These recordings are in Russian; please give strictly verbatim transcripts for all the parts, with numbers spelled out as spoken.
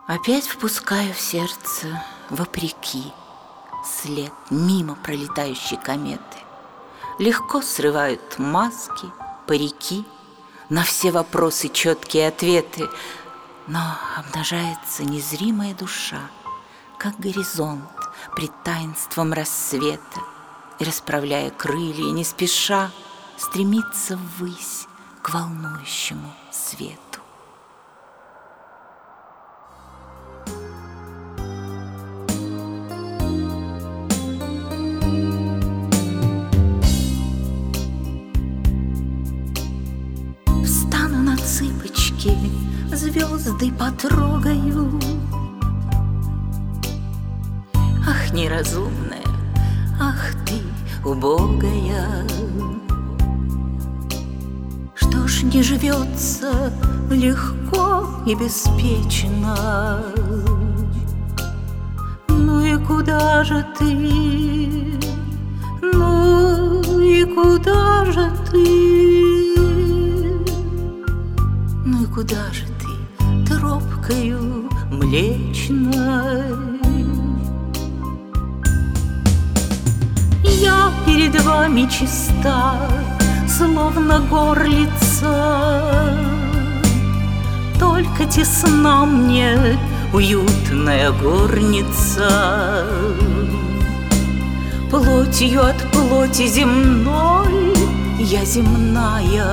Опять впускаю в сердце, вопреки, след мимо пролетающей кометы. Легко срывают маски, парики, на все вопросы четкие ответы. Но обнажается незримая душа, как горизонт пред таинством рассвета, и, расправляя крылья, не спеша, стремится ввысь к волнующему свету. Встану на цыпочки, звезды потрогаю. Ах, неразумная, ах ты, убогая, что ж не живется легко и беспечно? Ну и куда же ты, ну и куда же ты, ну и куда же ты, тропкою млечной? Я перед вами чиста, словно горлица, только тесна мне уютная горница. Плотью от плоти земной я земная,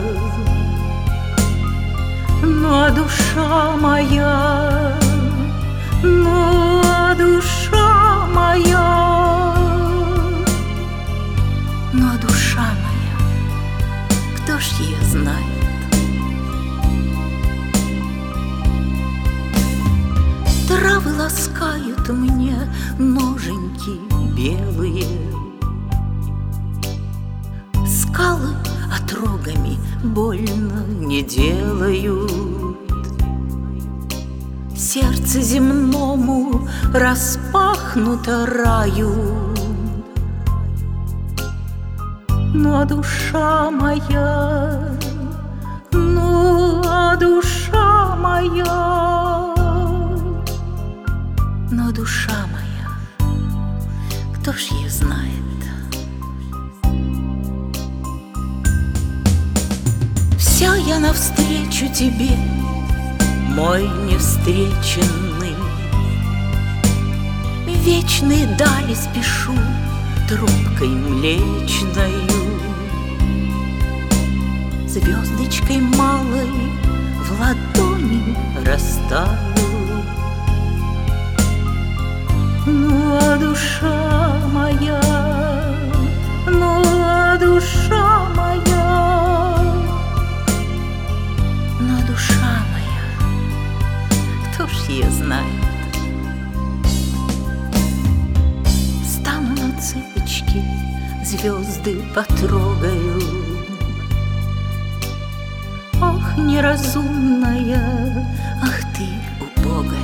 ну а душа моя, ну а душа моя, ну а душа моя, кто ж ее знает? Травы ласкают мне ноженьки белые, скалы отрогами больно не делают, сердце земному распахнуто раю. Ну а душа моя, ну а душа моя, но душа моя, кто ж ее знает? Вся я навстречу тебе, мой невстреченный, в вечные дали спешу трубкой млечною, звездочкой малой в ладони растаю. Ну а душа моя, ну а душа моя, но душа моя, кто ж ее знает? Встану на цыпочки, звезды потрогаю. Ох, неразумная, ах ты, убогая,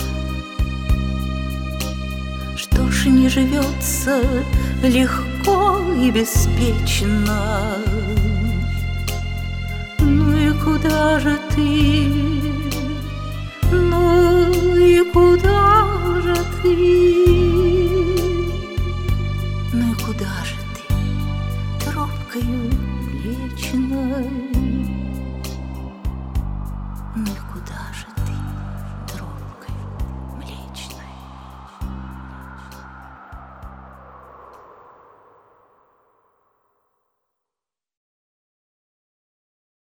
что ж не живется легко и беспечно? Ну и куда же ты,